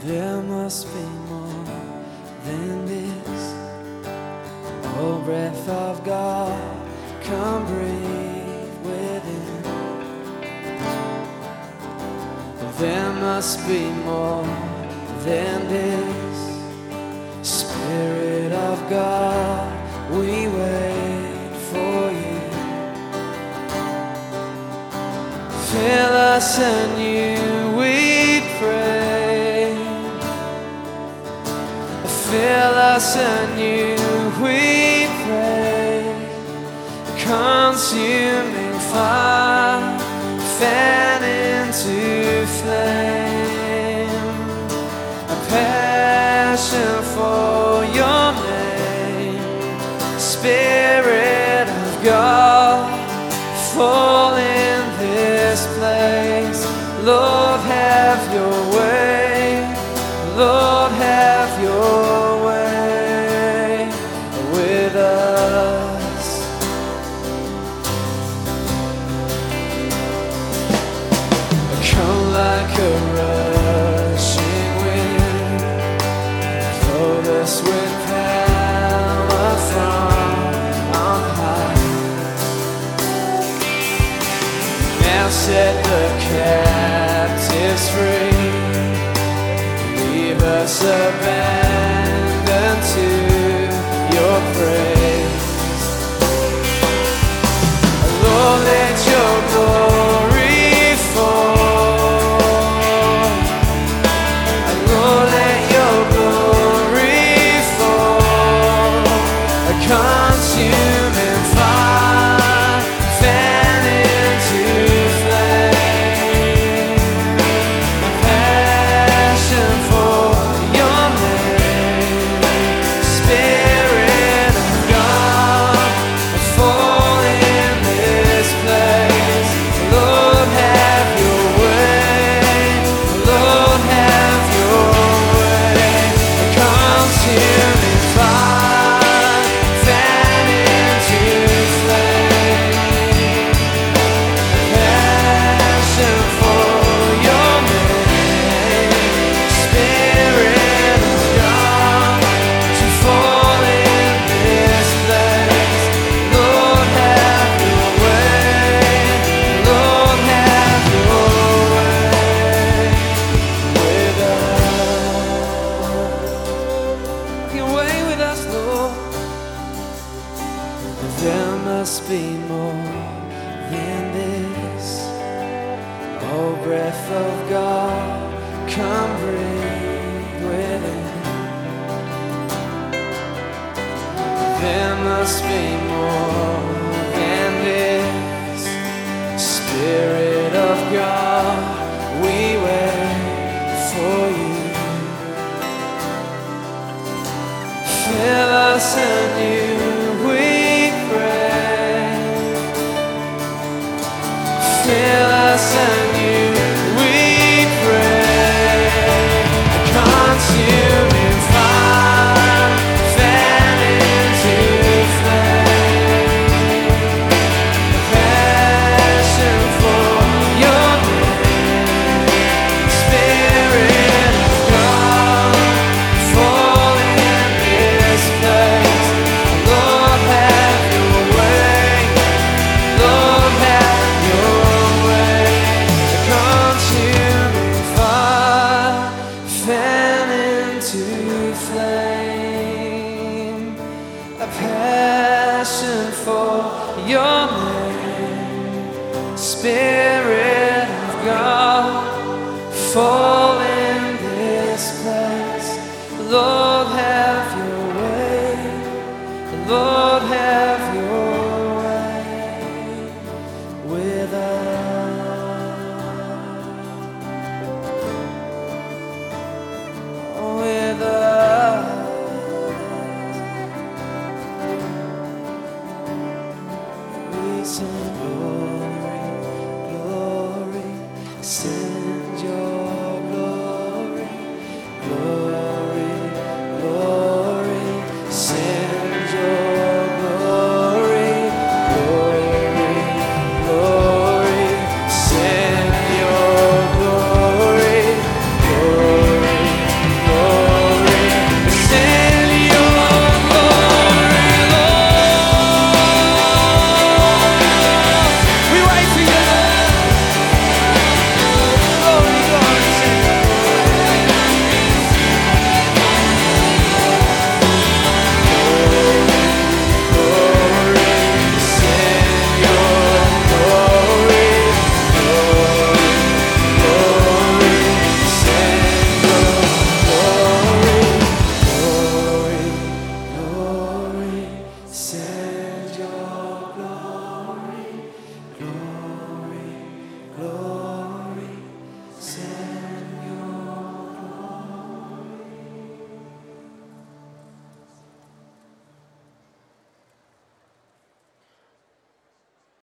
There must be more than this. Oh, breath of God, come breathe within. There must be more than this. Spirit of God, we wait for you. Fill us anew, we pray. Fill us anew, we pray. Consuming fire, fan into flame. A passion for your name. Spirit of God, fall in this place. Lord, have your way. Lord, have your way with us. Come like a rushing wind, clothe us with power from on high. Now set the captives free. Leave us abandoned to your praise. Lord, let your glory fall. Lord, let your glory fall. A consuming fire, fan into flame. A passion for your name. Spirit of God, fall in this place. Lord, have your way. Lord, have your way. Consuming fire, fan into flame. Passion for your name. Spirit of God, to fall in this place. Lord, have your way. Lord, have your way with us. Your way with us, Lord. There must be more than this. Oh, breath of God, come breathe within. There must be more than this. Spirit of God, we wait for you. Fill us anew, we pray. Fill us anew, we pray. Consuming fire, fan into flame. Passion for your name. Spirit of God, fall in this place. Lord, have your way. Lord, have your way. Consuming fire, fan into flame. A passion for your name. Spirit of God, fall in this place. Lord, have your way. Lord, have your way with us. With us. We sing glory, glory, sing